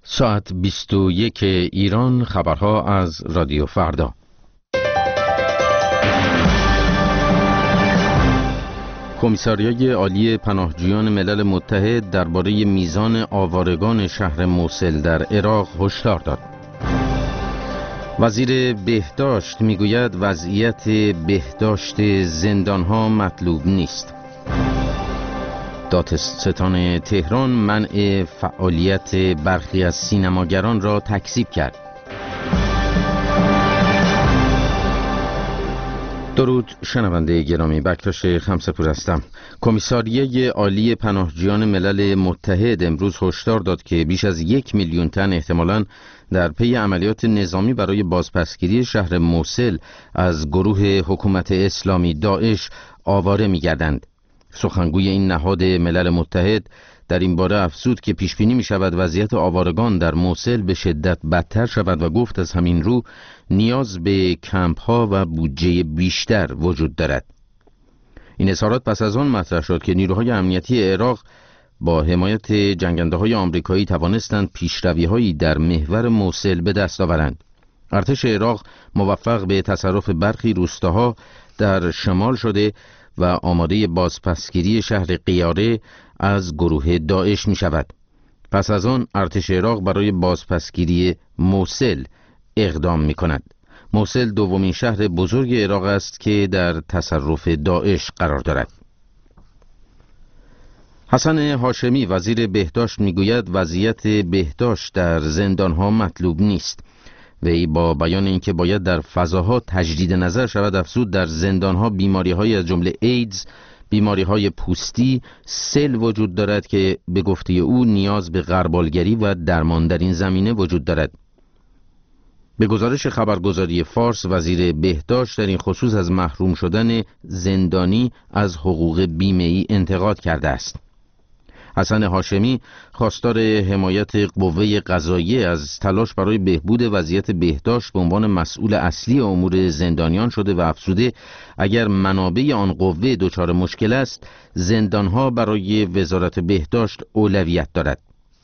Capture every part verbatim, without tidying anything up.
ساعت بیست و یک ایران، خبرها از رادیو فردا. کمیساریای عالی پناهجویان ملل متحد درباره میزان آوارگان شهر موصل در عراق هشدار داد. وزیر بهداشت میگوید وضعیت بهداشت زندانها مطلوب نیست. دادستان تهران منع فعالیت برخی از سینماگران را تکذیب کرد. درود شنونده گرامی، بکتاش خمسه‌پور هستم. کمیساریه عالی پناهجویان ملل متحد امروز هشدار داد که بیش از یک میلیون تن احتمالاً در پی عملیات نظامی برای بازپسگیری شهر موصل از گروه حکومت اسلامی داعش آواره می‌گردند. سخنگوی این نهاد ملل متحد در این باره افزود که پیش بینی می شود وضعیت آوارگان در موصل به شدت بدتر شود و گفت از همین رو نیاز به کمپ ها و بودجه بیشتر وجود دارد. این اظهارات پس از آن مطرح شد که نیروهای امنیتی عراق با حمایت جنگنده های آمریکایی توانستند پیشروی هایی در محور موصل به دست آورند. ارتش عراق موفق به تصرف برخی روستاها در شمال شده و آماده بازپسگیری شهر قیاره از گروه داعش می شود. پس از آن ارتش عراق برای بازپسگیری موصل اقدام می کند. موصل دومین شهر بزرگ عراق است که در تصرف داعش قرار دارد. حسن هاشمی وزیر بهداشت می گوید وضعیت بهداشت در زندانها مطلوب نیست. وی با بیان اینکه باید در فضاها تجدید نظر شود افزود در زندانها بیماری‌های از جمله ایدز، بیماری‌های پوستی، سل وجود دارد که به گفته او نیاز به غربالگری و درمان در این زمینه وجود دارد. به گزارش خبرگزاری فارس وزیر بهداشت در این خصوص از محروم شدن زندانی از حقوق بیمه‌ای انتقاد کرده است. حسن هاشمی خواستار حمایت قوه قضاییه از تلاش برای بهبود وضعیت بهداشت به عنوان مسئول اصلی امور زندانیان شده و افزوده اگر منابع آن قوه دچار مشکل است زندانها برای وزارت بهداشت اولویت دارد.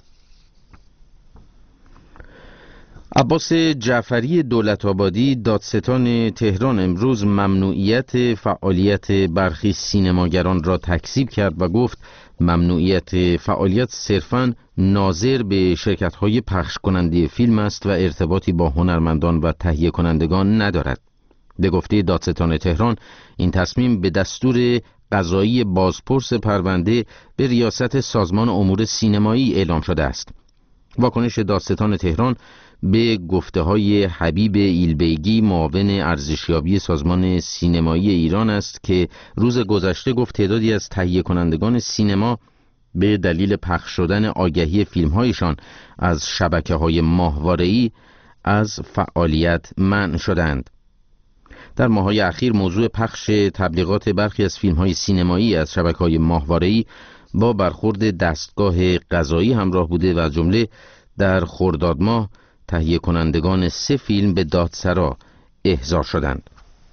عباس جعفری دولت‌آبادی دادستان تهران امروز ممنوعیت فعالیت برخی سینماگران را تکذیب کرد و گفت ممنوعیت فعالیت صرفاً ناظر به شرکت‌های پخش کننده فیلم است و ارتباطی با هنرمندان و تهیه کنندگان ندارد. به گفته دادستان تهران این تصمیم به دستور قضایی بازپرس پرونده به ریاست سازمان امور سینمایی اعلام شده است. واکنش دادستان تهران به گفته‌های حبیب ایلبیگی معاون ارزشیابی سازمان سینمایی ایران است که روز گذشته گفت تعدادی از تهیه کنندگان سینما به دلیل پخش شدن آگهی فیلم‌هایشان از شبکه‌های ماهواره‌ای از فعالیت منع شدند. در ماه‌های اخیر موضوع پخش تبلیغات برخی از فیلم‌های سینمایی از شبکه‌های ماهواره‌ای با برخورد دستگاه قضایی همراه بوده و از جمله در خرداد ماه تهیه کنندگان سه فیلم به دادسرا احضار شدند.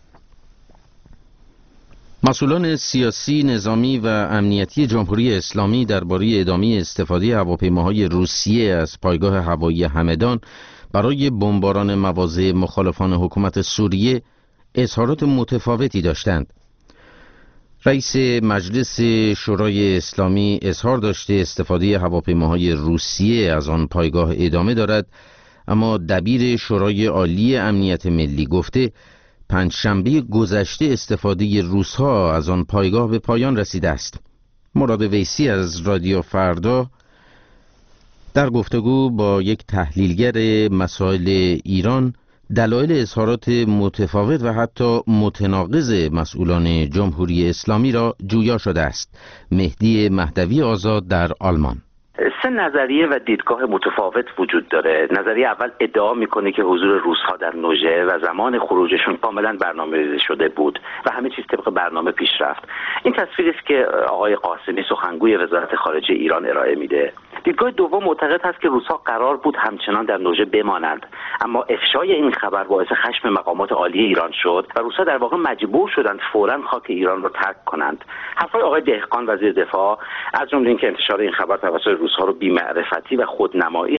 مسئولان سیاسی، نظامی و امنیتی جمهوری اسلامی درباره ادامه استفاده هواپیماهای روسیه از پایگاه هوایی همدان برای بمباران مواضع مخالفان حکومت سوریه اظهارات متفاوتی داشتند. رئیس مجلس شورای اسلامی اظهار داشته استفاده هواپیماهای روسیه از آن پایگاه ادامه دارد، اما دبیر شورای عالی امنیت ملی گفته پنجشنبه گذشته استفاده روس‌ها از آن پایگاه به پایان رسیده است. مراد ویسی از رادیو فردا در گفتگو با یک تحلیلگر مسائل ایران دلایل اظهارات متفاوت و حتی متناقض مسئولان جمهوری اسلامی را جویا شده است. مهدی مهدوی آزاد در آلمان. سه نظریه و دیدگاه متفاوت وجود داره. نظریه اول ادعا میکنه که حضور روس‌ها در نوژه و زمان خروجشون کاملا برنامه‌ریزی شده بود و همه چیز طبق برنامه پیش رفت. این تصویری است که آقای قاسمی سخنگوی وزارت خارجه ایران ارائه میده. دیدگاه دوم معتقد هست که روس‌ها قرار بود همچنان در نوژه بمانند، اما افشای این خبر باعث خشم مقامات عالی ایران شد و روس‌ها در واقع مجبور شدند فوراً خاک ایران را ترک کنند. حرفای آقای دهقان وزیر دفاع از جمله اینکه انتشار این خبر توسط روس‌ها رو بی‌معرفتی و خودنمایی